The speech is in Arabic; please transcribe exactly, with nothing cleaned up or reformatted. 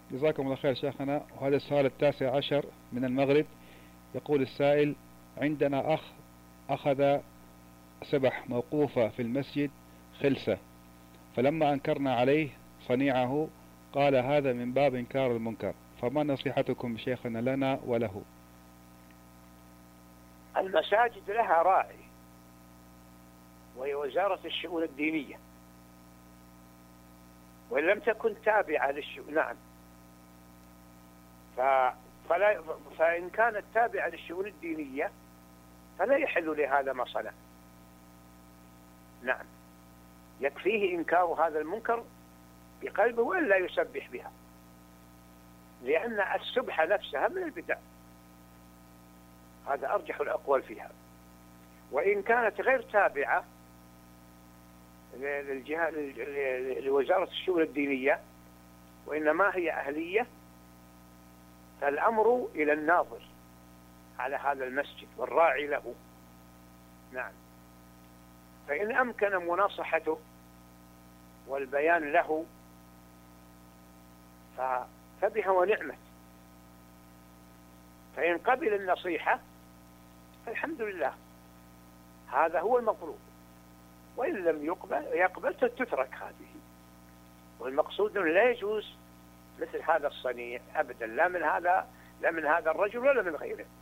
جزاكم الله خير شيخنا. وهذا السؤال التاسع عشر من المغرب. يقول السائل: عندنا أخ أخذ سبح موقوفة في المسجد خلسة، فلما أنكرنا عليه صنيعه قال هذا من باب إنكار المنكر، فما نصيحتكم شيخنا لنا وله؟ المساجد لها راعي وهي وزارة الشؤون الدينية، وإن لم تكن تابعة للشؤون نعم ف... فلا... فإن كانت تابعة للشؤون الدينية فلا يحل لهذا ما صنع. نعم، يكفيه إنكار هذا المنكر بقلبه وإن لا يسبح بها، لأن السبحة نفسها من البدع، هذا أرجح الأقوال فيها. وإن كانت غير تابعة للجهة لوزارة الشؤون الدينية وإنما هي أهلية، فالأمر إلى الناظر على هذا المسجد والراعي له. نعم، فإن أمكن مناصحته والبيان له فبها ونعمت، فإن قبل النصيحة فالحمد لله، هذا هو المطلوب. وإن لم يقبل يقبل تترك هذه، والمقصود أنه لا يجوز مثل هذا الصنيع أبدا، لا من هذا لا من هذا الرجل ولا من غيره.